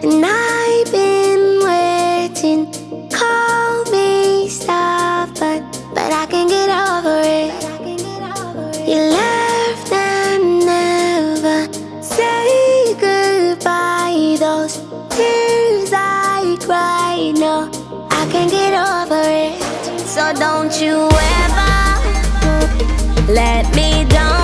And I've been waiting. Call me stubborn, but I can get over it. You left and never say goodbye. Those tears I cried, no, I can't get over it. So don't you ever let me down.